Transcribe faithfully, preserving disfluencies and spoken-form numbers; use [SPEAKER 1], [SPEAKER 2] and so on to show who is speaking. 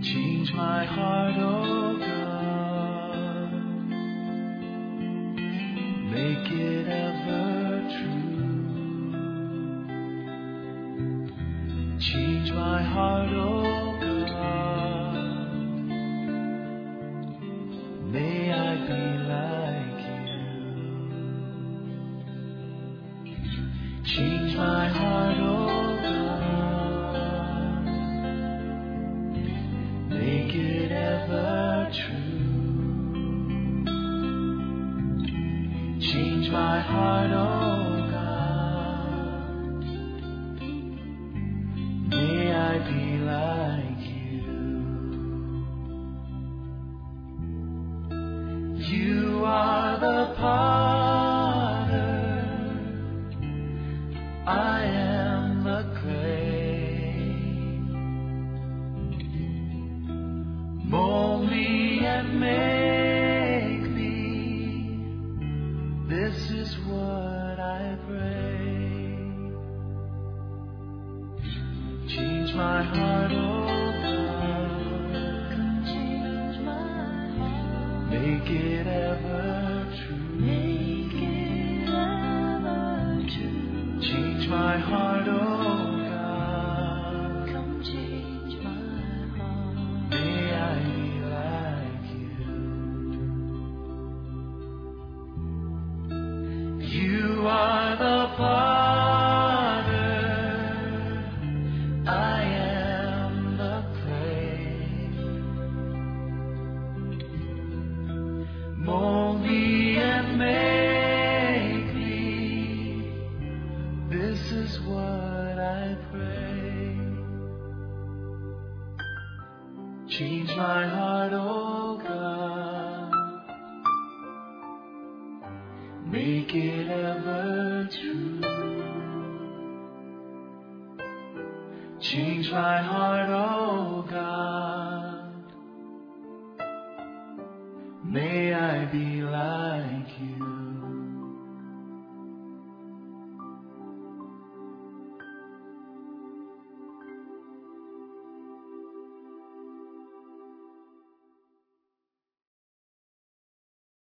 [SPEAKER 1] Change my heart, oh God, make it ever true. Change my heart, oh God, may I be like you. Change my heart, oh God, make it ever true. Change my heart, oh God, may I be like you. You are the potter, I am the clay. Mold me and make me, this is what I pray. Change my heart, oh God, change my heart, make it ever true, make it ever true. Change my heart, oh God, come change my heart, may I be like you. You are the potter, I am the clay. Mold me and make me, this is what I pray. Change my heart, oh God, make it ever true. Change my heart, oh God, may I be like you.